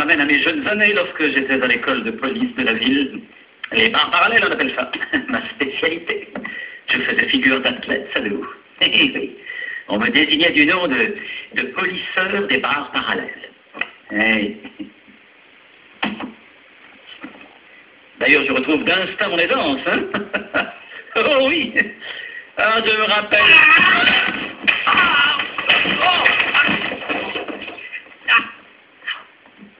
ramène à mes jeunes années lorsque j'étais à l'école de police de la ville. Les bars parallèles, on appelle ça. Ma spécialité. Je faisais figure d'athlète, savez-vous. Oui. On me désignait du nom de polisseur des bars parallèles. Hey. D'ailleurs, je retrouve d'instinct mon aisance, hein. Oh oui. Ah, je me rappelle.